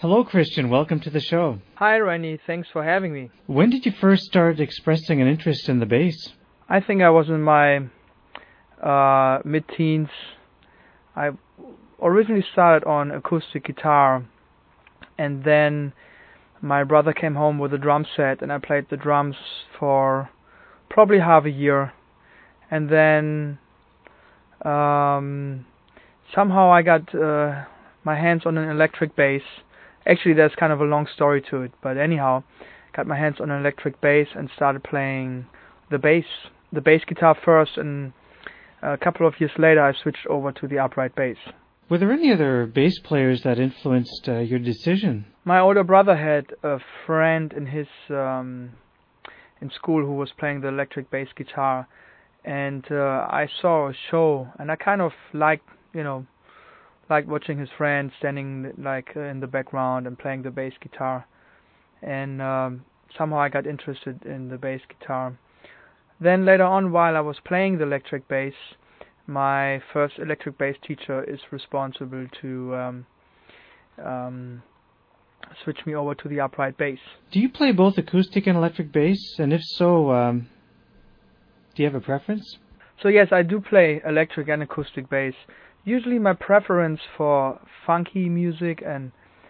Hello, Christian. Welcome to the show. Hi, Rennie. Thanks for having me. When did you first start expressing an interest in the bass? I think I was in my mid-teens. I originally started on acoustic guitar, and then my brother came home with a drum set, and I played the drums for probably half a year. And then somehow I got my hands on an electric bass. Actually, there's kind of a long story to it, but anyhow, got my hands on an electric bass and started playing the bass guitar first, and a couple of years later I switched over to the upright bass. Were there any other bass players that influenced your decision? My older brother had a friend in his in school who was playing the electric bass guitar, and I saw a show, and I kind of liked watching his friend standing in the background and playing the bass guitar, and somehow I got interested in the bass guitar. Then later on, while I was playing the electric bass, my first electric bass teacher is responsible to switch me over to the upright bass. Do you play both acoustic and electric bass? And if so, do you have a preference? So yes, I do play electric and acoustic bass. Usually my preference for funky music and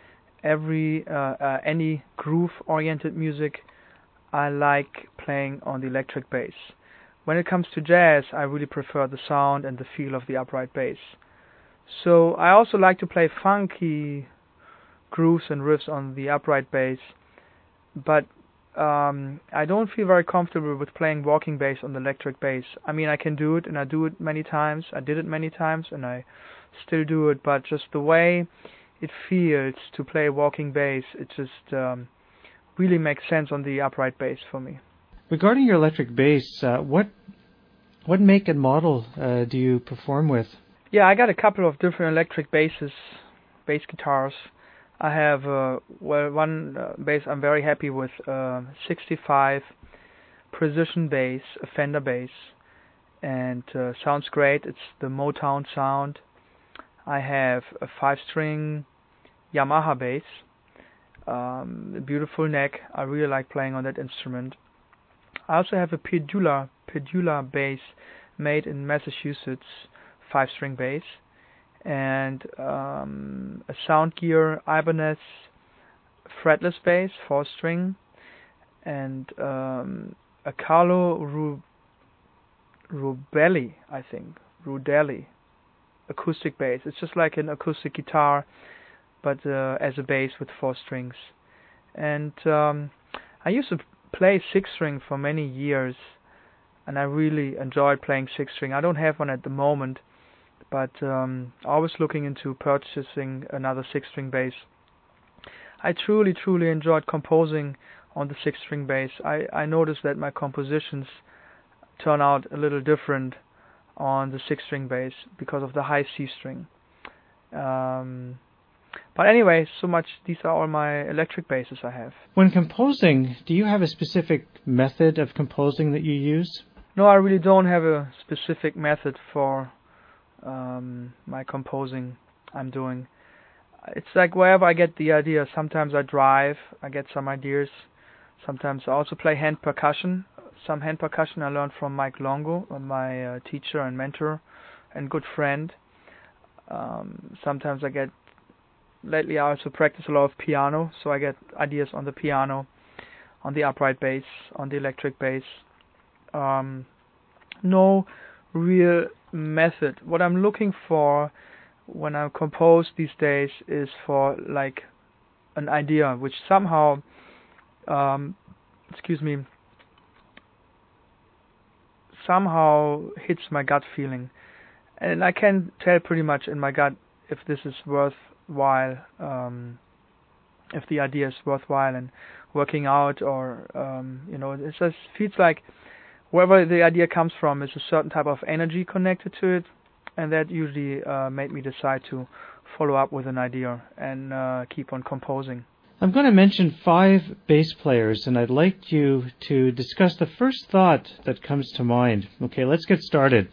any groove-oriented music, I like playing on the electric bass. When it comes to jazz, I really prefer the sound and the feel of the upright bass. So I also like to play funky grooves and riffs on the upright bass, but I don't feel very comfortable with playing walking bass on the electric bass. I mean, I can do it, and I do it many times. I did it many times, and I still do it, but just the way it feels to play walking bass, it just really makes sense on the upright bass for me. Regarding your electric bass, what make and model do you perform with? Yeah, I got a couple of different electric bass guitars. I have one bass I'm very happy with, 65 precision bass, a Fender bass, and sounds great. It's the Motown sound. I have a 5-string Yamaha bass, a beautiful neck. I really like playing on that instrument. I also have a Pedula bass made in Massachusetts, 5-string bass, and a Soundgear Ibanez fretless bass, 4-string, and a Carlo Rudelli acoustic bass. It's just like an acoustic guitar, but as a bass with 4 strings. And I used to play 6-string for many years, and I really enjoyed playing 6-string. I don't have one at the moment, but always looking into purchasing another 6-string bass. I truly enjoyed composing on the 6-string bass. I noticed that my compositions turn out a little different on the 6-string bass because of the high C string. But anyway, these are all my electric basses I have. When composing, do you have a specific method of composing that you use? No, I really don't have a specific method for my composing I'm doing. It's like wherever I get the idea. Sometimes I drive, I get some ideas. Sometimes I also play hand percussion. Some hand percussion I learned from Mike Longo, my teacher and mentor and good friend. Sometimes lately I also practice a lot of piano, so I get ideas on the piano, on the upright bass, on the electric bass. No real method. What I'm looking for when I compose these days is for like an idea which somehow somehow hits my gut feeling, and I can tell pretty much in my gut if this is worthwhile, if the idea is worthwhile and working out, or it just feels like wherever the idea comes from is a certain type of energy connected to it, and that usually made me decide to follow up with an idea and keep on composing. I'm going to mention 5 bass players, and I'd like you to discuss the first thought that comes to mind. Okay, let's get started.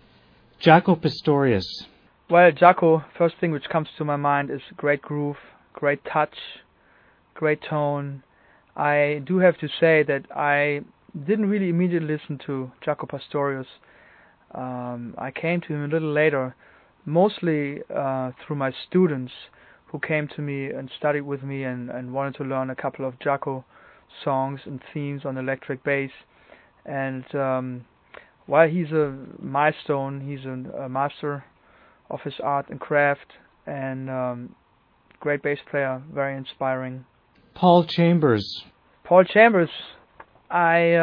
Jaco Pastorius. Well, Jaco, first thing which comes to my mind is great groove, great touch, great tone. I do have to say that I didn't really immediately listen to Jaco Pastorius. I came to him a little later, mostly through my students who came to me and studied with me and wanted to learn a couple of Jaco songs and themes on electric bass. And while he's a milestone, he's a master of his art and craft, and great bass player, very inspiring. Paul Chambers. Paul Chambers. I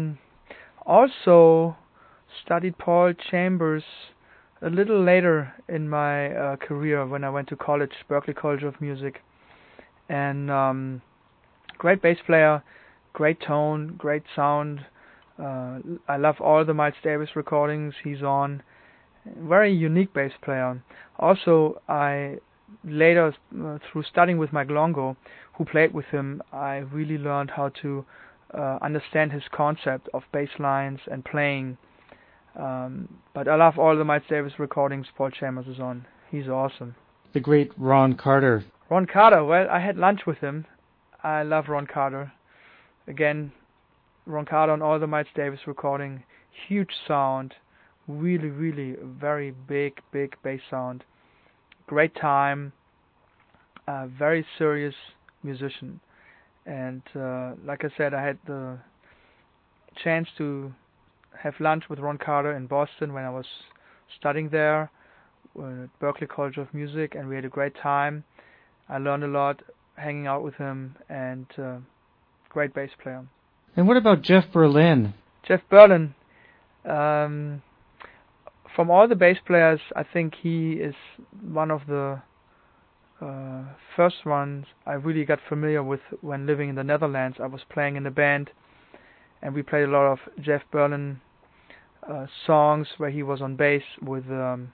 also studied Paul Chambers a little later in my career when I went to college, Berklee College of Music. And great bass player, great tone, great sound. I love all the Miles Davis recordings he's on. Very unique bass player. Also, I later, through studying with Mike Longo, who played with him, I really learned how to understand his concept of bass lines and playing. But I love all the Miles Davis recordings Paul Chambers is on. He's awesome. The great Ron Carter. Ron Carter, well, I had lunch with him. I love Ron Carter. Again, Ron Carter on all the Miles Davis recording. Huge sound. Really, really very big bass sound. Great time. Very serious musician. And like I said, I had the chance to have lunch with Ron Carter in Boston when I was studying there at Berklee College of Music, and we had a great time. I learned a lot hanging out with him, and great bass player. And what about Jeff Berlin? Jeff Berlin, from all the bass players, I think he is one of the first ones I really got familiar with when living in the Netherlands. I was playing in a band, and we played a lot of Jeff Berlin songs where he was on bass with,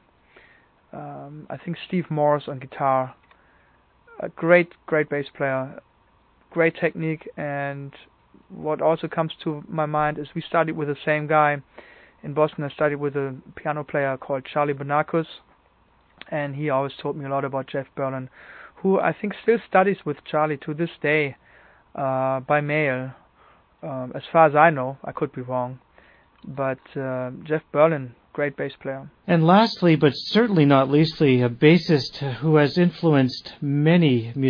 I think, Steve Morse on guitar. A great bass player, great technique, and what also comes to my mind is we studied with the same guy in Boston. I studied with a piano player called Charlie Bonacus, and he always told me a lot about Jeff Berlin, who I think still studies with Charlie to this day by mail. As far as I know, I could be wrong, but Jeff Berlin, great bass player. And lastly, but certainly not leastly, a bassist who has influenced many musicians